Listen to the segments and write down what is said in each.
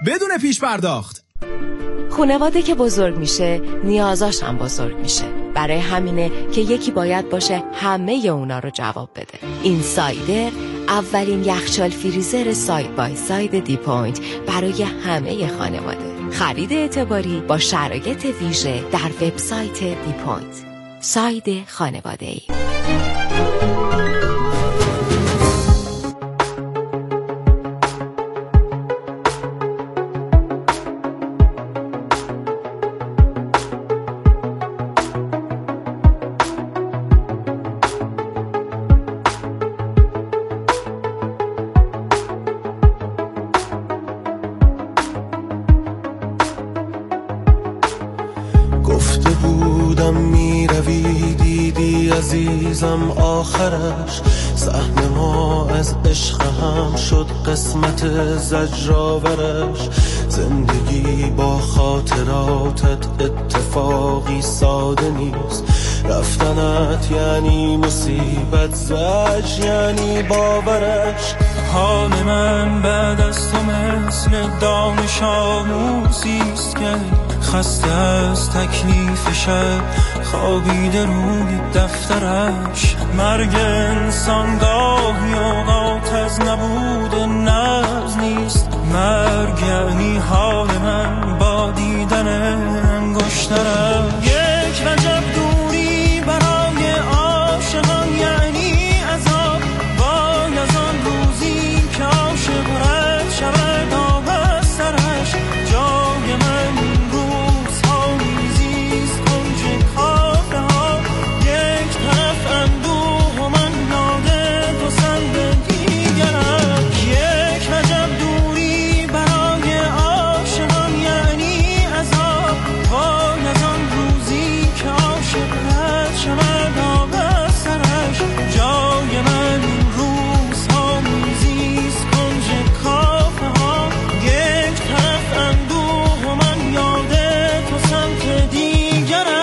بدون پیش پرداخت. خانواده که بزرگ میشه نیازاش هم بزرگ میشه. برای همینه که یکی باید باشه همه اونا رو جواب بده. این سایدر اولین یخچال فریزر ساید بای ساید دی پوینت برای همه خانواده. خرید اعتباری با شرایط ویژه در وبسایت دی پوینت. ساید خانواده‌ای. گفته بودم میروی دیدی عزیزم آخرش، صحنه ما از عشق هم شد قسمت زجرآورش. زندگی با خاطراتت اتفاقی ساده نیست، رفتنت یعنی مصیبت، زج یعنی باورش. حال من بعد از تو مثل دانش آموزیست که خسته از تکلیف شب خوابیده روی دفترش. مرگ انسان گاهی اوقات از نبود نبض نیست، مرگ یعنی حال من با دیدن انگشترش. یک وجب دوری برای عاشقان یعنی عذاب، وای از آن روزی که عاشق رد شود آب از سرش. جای من این روزها میزیست کنج کافه ها، یک طرف اندوه و من یاده تو سند دیگرم. یک وجب دوری برای عاشقان یعنی عذاب، وای از آن روزی که عاشق رد شود آب از سرش. جای من این روزها میزیست کنج کافه ها، یک طرف اندوه و من یاده تو سمت دیگرش.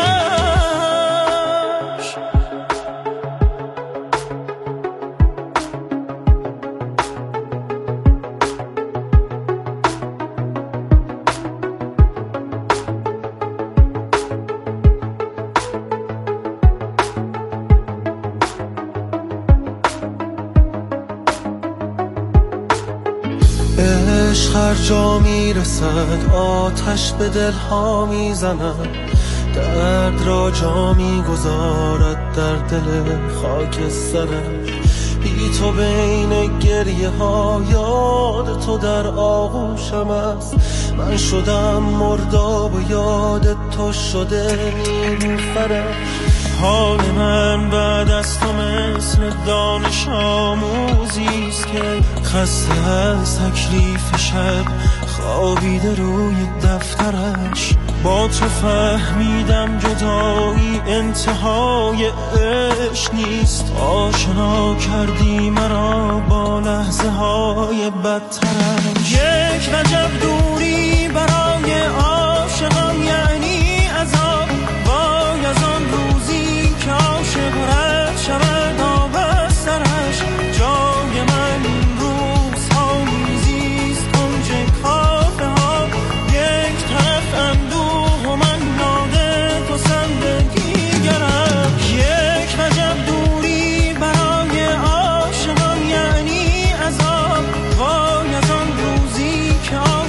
عشق هر جا میرسد آتش به دلها میزند، درد را جا میگذارد در دل خاکسترش. بی تو بین گریه ها یاد تو در آغوشم است، من شدم مرداب و یاد تو شده نیلوفرش. حال من بعد از تو مثل دانش آموزیست که خسته از تکلیف شب خوابیده روی دفترش. با تو فهمیدم جدایی انتهای عشق نیست، آشنا کردی مرا با لحظه های بدترش. یک وجب دوری برای عاشقان یعنی عذاب، وای از آن روزی که عاشق رد شود آب از سرش. جای من این روزها میزیست کنج کافه ها، یک طرف اندوه و من یاده تو سند دیگرم. یک وجب دوری برای عاشقان یعنی عذاب، وای از آن روزی که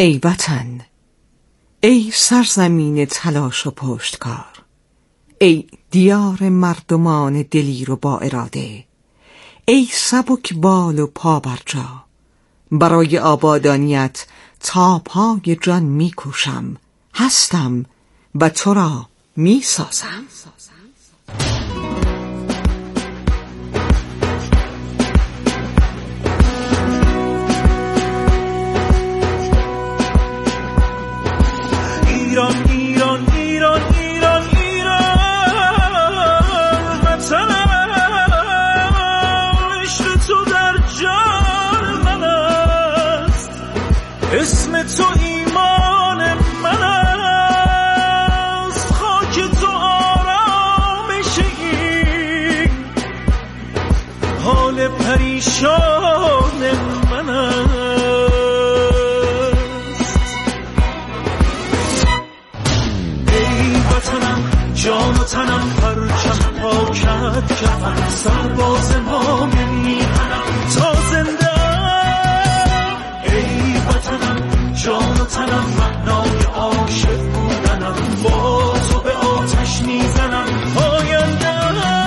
ای وطن، ای سرزمین تلاش و پشتکار، ای دیار مردمان دلیر و با اراده، ای سبک بال و پا برجا، برای آبادانیت تا پای جان می کوشم، هستم و تو را می سازم. ایران ایران ایران ایران ایران وطنم، عشق تو در جان من است، اسم تو ایمان من است، خاک تو آرامش این حال پریشان من است. جان و تنم پرچم پاکت کفن، سرباز ما میهنم تا زنده. ای وطنم جان و تنم معنای عاشق بودنم، با تو به آتش میزنم آینده.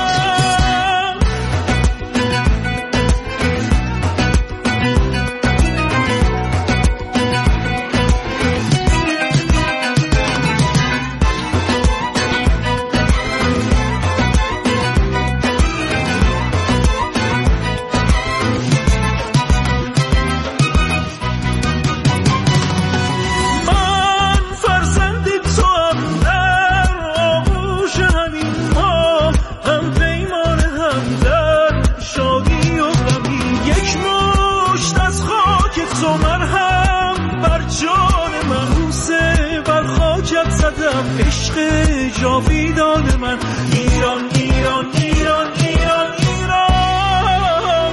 عشق جاویدان من، ایران ایران ایران ایران ایران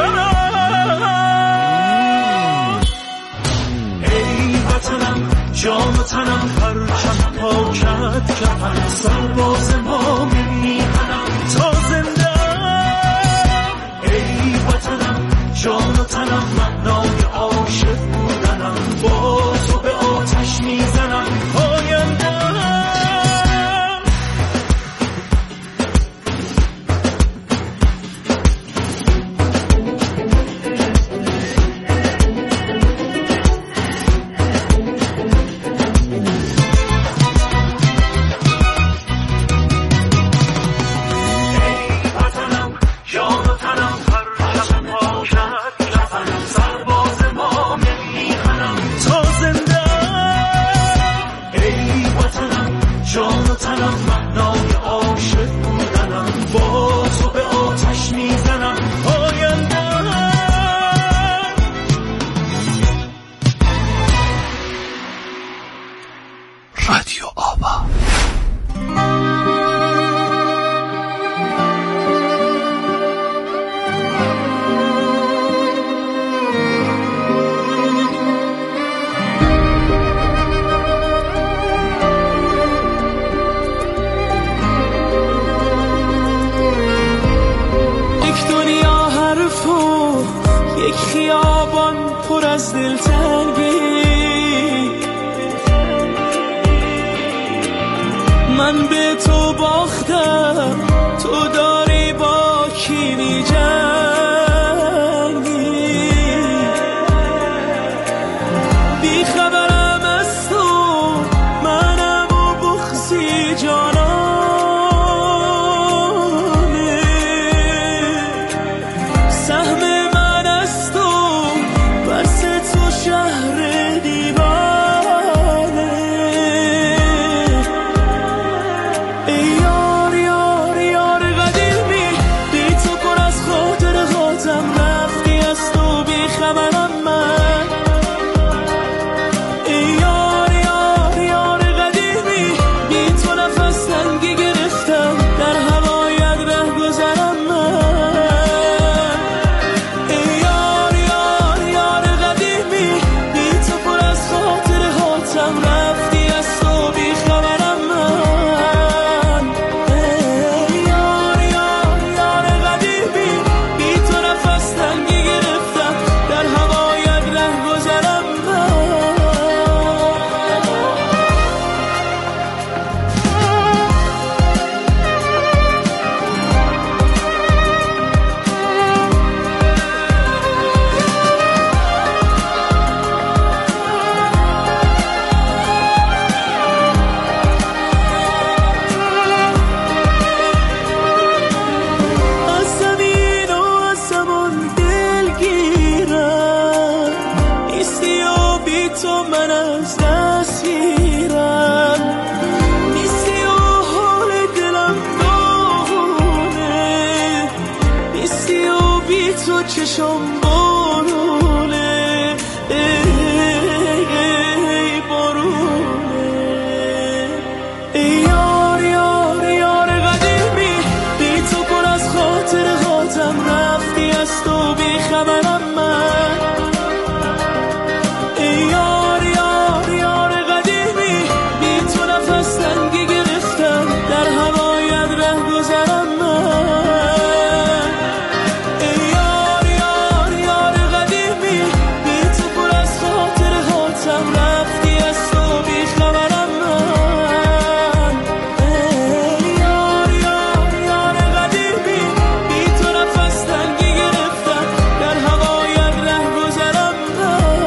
وطنم. ای وطنم جان و تنم پرچم پاکت کفن، سرباز ما میهنم تا زنده. ای وطنم جان و تنم معنای عاشق بودنم، با تو به آتش میزنم آینده. رادیو آوا. یک دنیا حرف و یک خیابان پر از دلتنگی، من به تو باختم، تو داری با کی می جنگی، بی خبرم از تو منم و بغضی جانانه، سهم من از تو بس تو شهر دیوانه. تو من از دست میرم، نیستی و حال دلم داغونه، نیستی و بی تو چشم بارونه، ای بارونه. ای یار یار یار قدیمی، بی تو پر از خاطر هاتم، رفتی از تو بی خبرم من. ای یار یار یار قدیمی، بی تو نفس تنگی گرفتم، در هوایت ره گذرم من. ای یار یار یار قدیمی، بی تو پر از خاطر هاتم، رفتی از تو بی خبرم من. ای یار یار یار قدیمی، بی تو نفس تنگی گرفتم، در هوایت ره گذرم من.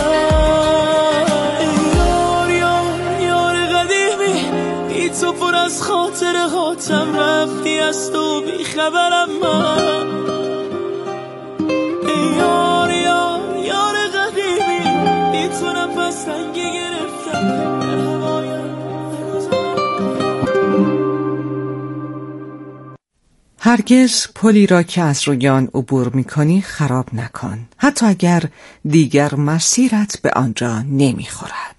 ای یار یار یار قدیمی، بی تو پر از خاطر هاتم، رفتی از تو بی خبرم من. ای یار یار یار قدیمی، بی تو نفس تنگی گرفتم، در هوایت هرگز پلی را که از روی آن عبور می‌کنی خراب نکن، حتی اگر دیگر مسیرت به آنجا نمی‌خورد.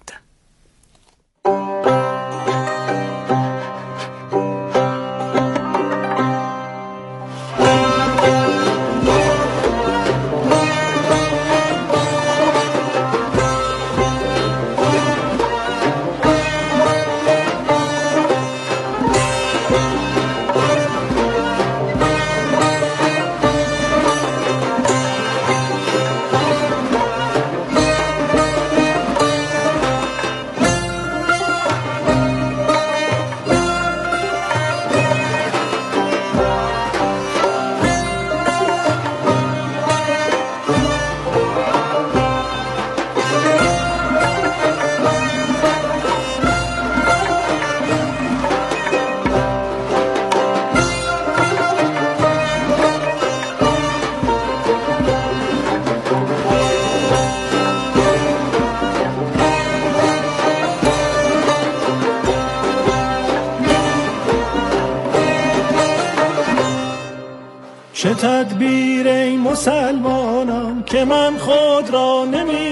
چه تدبیر ای مسلمانان که من خود را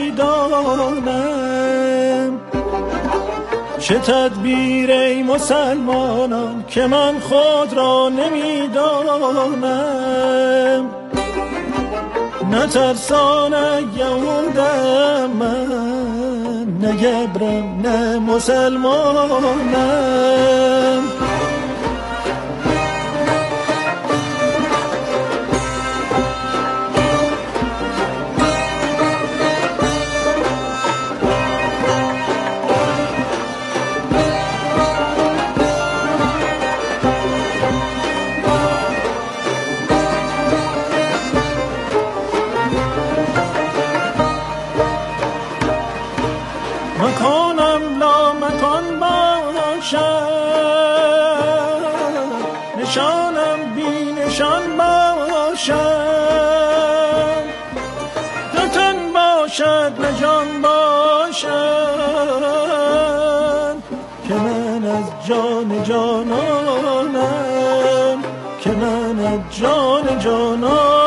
نمیدانم، چه تدبیر ای مسلمانان که من خود را نمیدانم، نه ترسان یهودم من، نه گبرم نه مسلمانم. مکانم لا مکان باشد، نشانم بی نشان باشد، نه تن باشد نه جان باشد، که من از جان جانانم، که من از جان جانانم.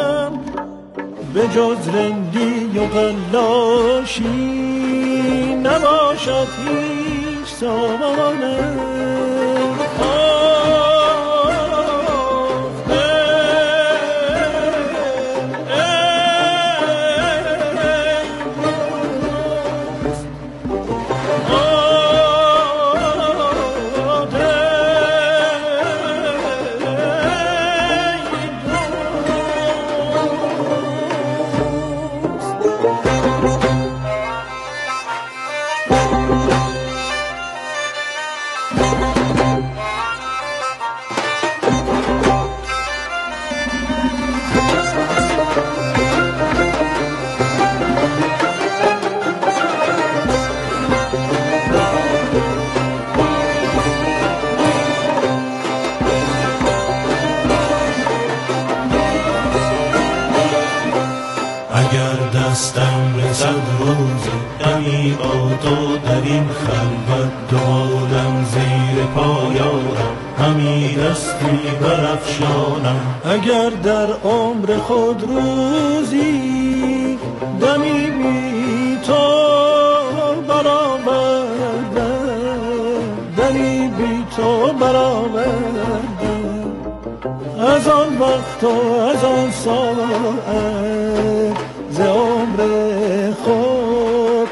به جز رندی و قلاشی نباشد هیچ سامانه. دستم رسد روز دمی با تو در این خلوت، دو عالم زیر پایانم، همی دستی برافشانم. اگر در عمر خود روزی دمی بی تو برآوردم، دمی بی تو برآوردم، از آن وقت و از آن ساعت ز عمر خود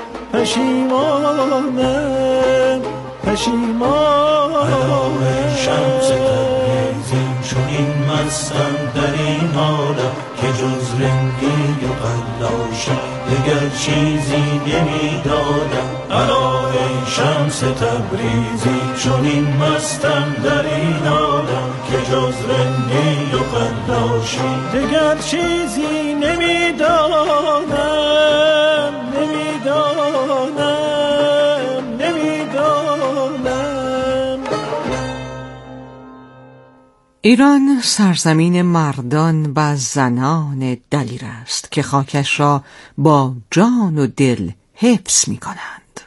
پشیمانم، پشیمانم. شمس تبریزی چون این مستم در این حالم، که جز رنگی و قلاشی دگر چیزی نمیدادم. برای شمس تبریزی چون این مستم در این حالم، که جز رنگی و قلاشی دگر چیزی نمیدانم، نمیدانم، نمیدانم. ایران سرزمین مردان و زنان دلیر است که خاکش را با جان و دل حفظ می کنند.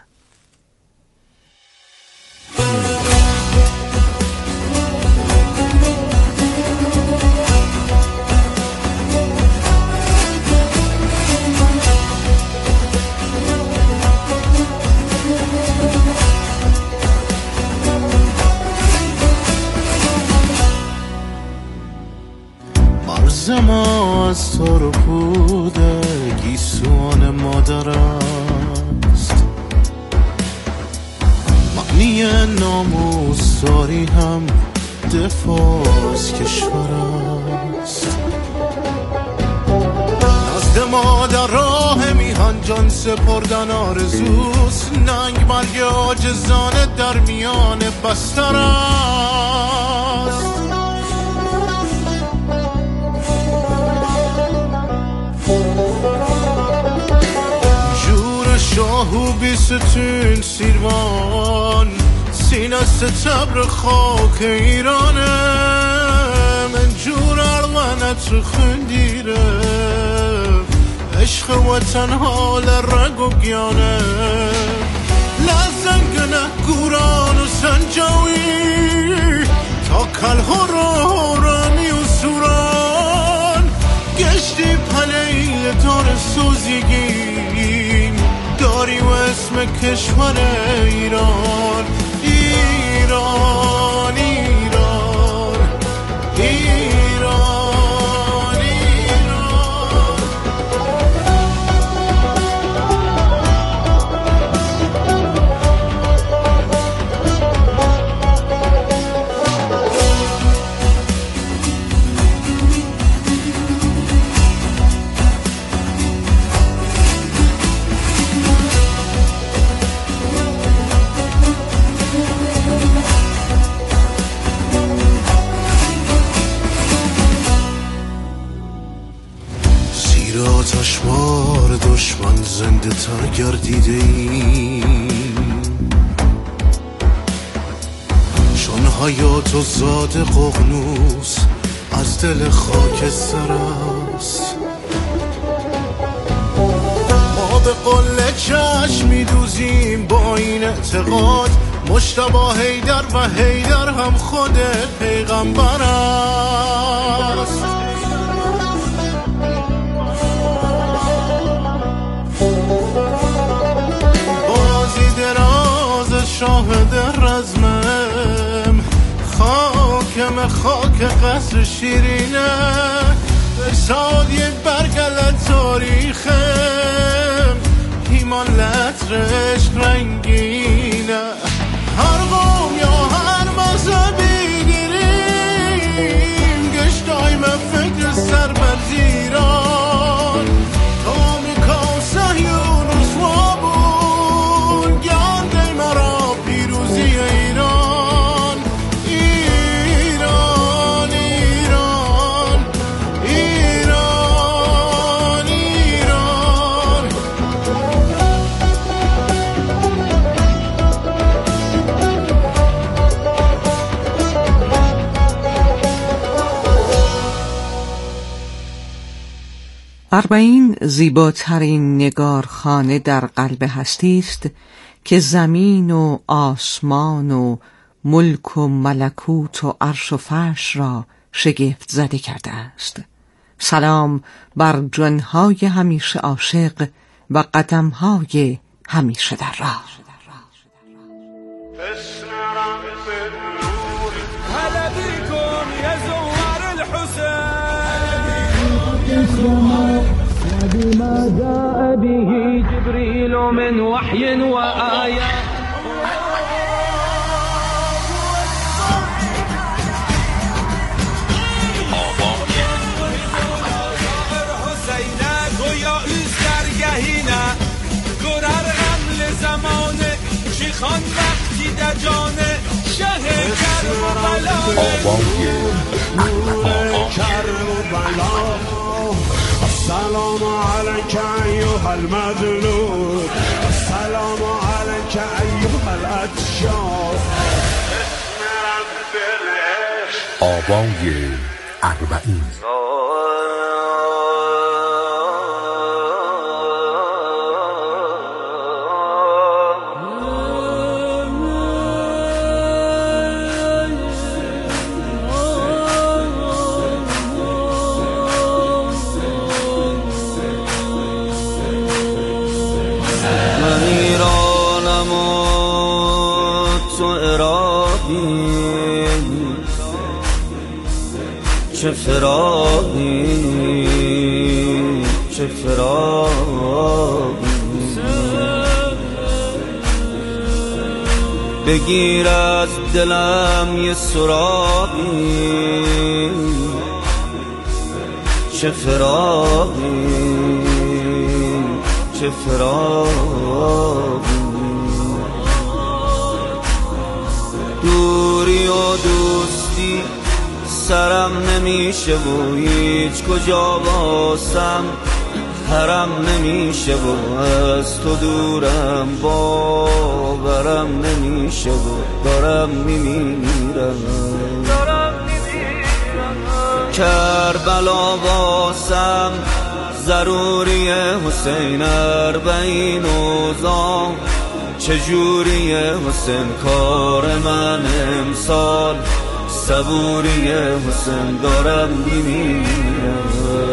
مرز ما از تو رو کودکی سوان مادر است، معنی ناموس داری هم دفاع از کشور است. نزد ما در راه میهن جان سپردن آرزوست، ننگ مرگ عاجزانه در میان بستر است. جور شاهو بیستون سیروان، سینه ستبر خاک ایرانه. من جور اروانت رو خندیره، عشق وطن حال رگ و گیانه. لزنگنه گوران و سنجاوی، تا کلها رانی و سوران. گشتی پلیل دار سوزیگی داری و اسم کشور ایران. ایران ایران ایران ایران. آتشبار دشمن زنده تر گردیده ایم، چون حیات و زاد ققنوس از دل خاکستر است. ما به قله چشم میدوزیم با این اعتقاد، مجتبی حیدر و حیدر هم خود پیغمبر است. بازی خاک قصر شیرینه ساد یک برگلت تاریخه ایمان لطر عشق رنگینه هر قوم یا هر مذهبی گیریم گشتای من فکر سر بر زیران تا میکاو سهیون رسوابون گرده مرا پیروزی ایران ایران ایران ایران ایران اربعین زیباترین نگارخانه در قلب هستی است که زمین و آسمان و ملک و ملکوت و عرش و فرش را شگفت زده کرده است. سلام بر جانهای همیشه عاشق و قدمهای همیشه در راه. هلا بكم يا زوار الحسين بما جاء به جبريل من وحي وآيات خان وقتی در جانه شه کربلا السلام علیک ایها المظلوم السلام علیک ایها الاتشار آوای اربعین. چه فراقی چه فراقی بگیر از دلم یه سراغی چه فراقی چه فراقی دوری و دوستی سرم نمیشه و هیچ کجا واسم حرم نمیشه و از تو دورم باورم نمیشه و دارم میمیرم کربلا واسم ضروریه حسین اربعین اوزام چجوریه حسین کار من امسال صبوریه حسین دارم میمیرم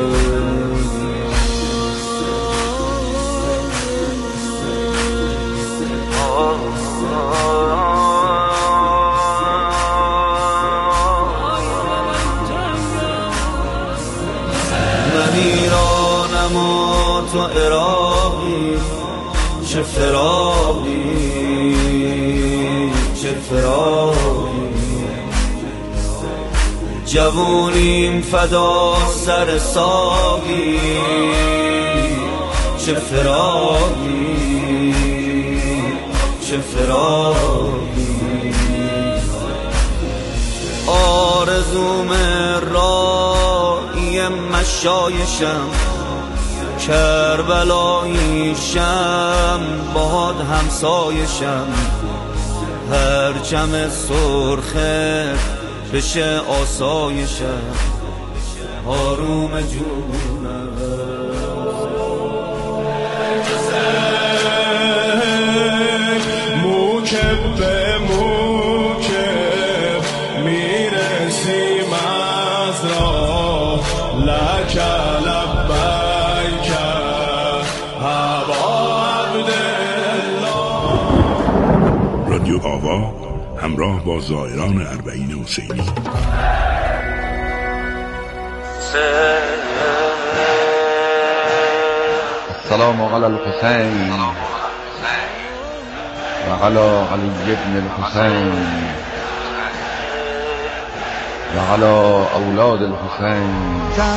من ایرانم و تو عراقی چه فراقی چه فراقی جوونیم فدا سر ساقی چه فراقی چه فراقی آرزوم راهی مشایشم کربلاییشم باد همسایشم پرچم سرخه بشه آسایشم آروم جونم موکب به موکب میرسیم از راه لک لبیک ابا عبدالله. رادیو آوا همراه با زائران اربعین حسینی. السلام علی الحسین و علی علی ابن الحسین و علی اولاد الحسین.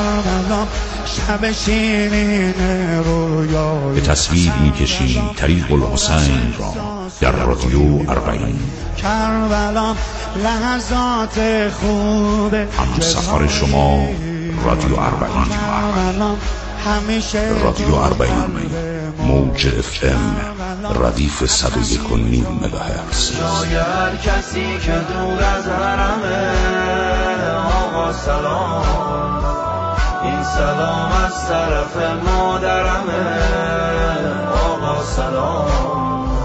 به تصویر می‌کشیم طریق الحسین را در رادیو اربعین. هم سفر شما رادیو اربعین. رادیو اربعین موج FM ردیف 101.9 مگاهرتز. شاید کسی که دور از حرمه آقا سلام، این سلام از طرف مادرمه آقا سلام.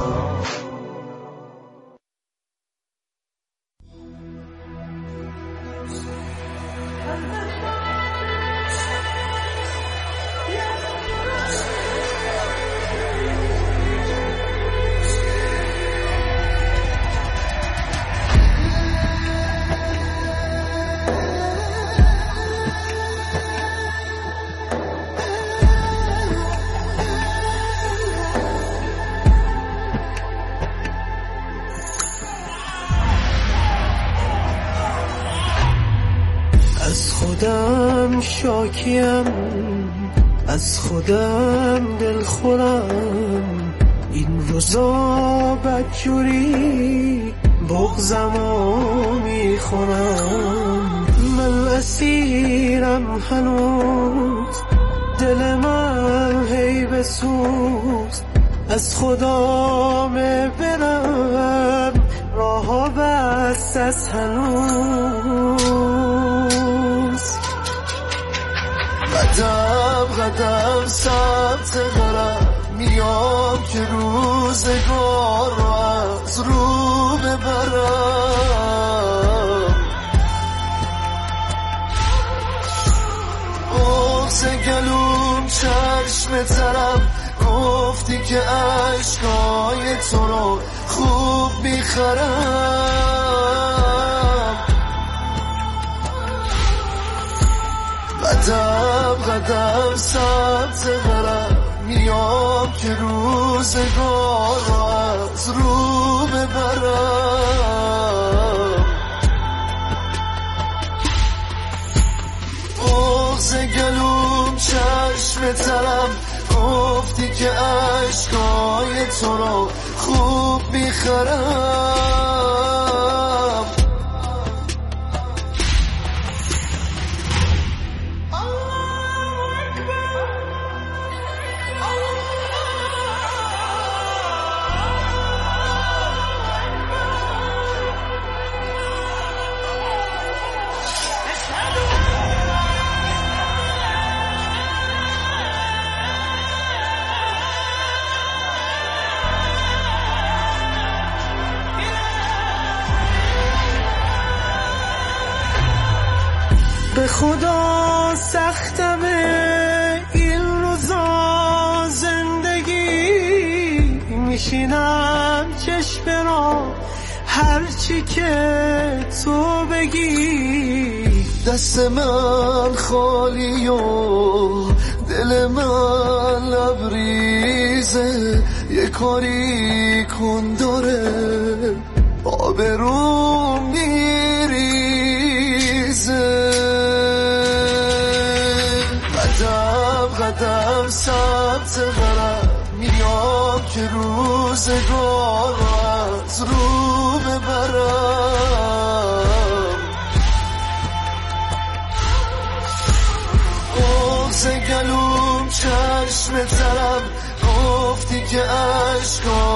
از خودم شاکیم، از خودم دلخورم، این روزا بدجوری بغضمو میخورم. من اسیرم هنوز، دل من هی بسوز، از خدام برم راها بست از هنوز. قدم قدم سمت غرب میام که روزگار رو از رو ببرم. بغض گلوم چشم ترم، گفتی که عشقای تو رو خوب میخرم. قدم قدم سمت غرب میام که روزگار رو از رو ببرم. بغض گلوم چشم ترم، گفتی که عشقای تو رو خوب میخرم. به خدا سختمه این روزا زندگی، میشینم چشم را هرچی که تو بگی. دست من خالی و دل من لبریزه، یه کاری کن داره آبروم میریزه. قدم قدم سمت غرب میام که روزگار رو از رو ببرم. بغض گلوم چشم ترم، گفتی که عشقا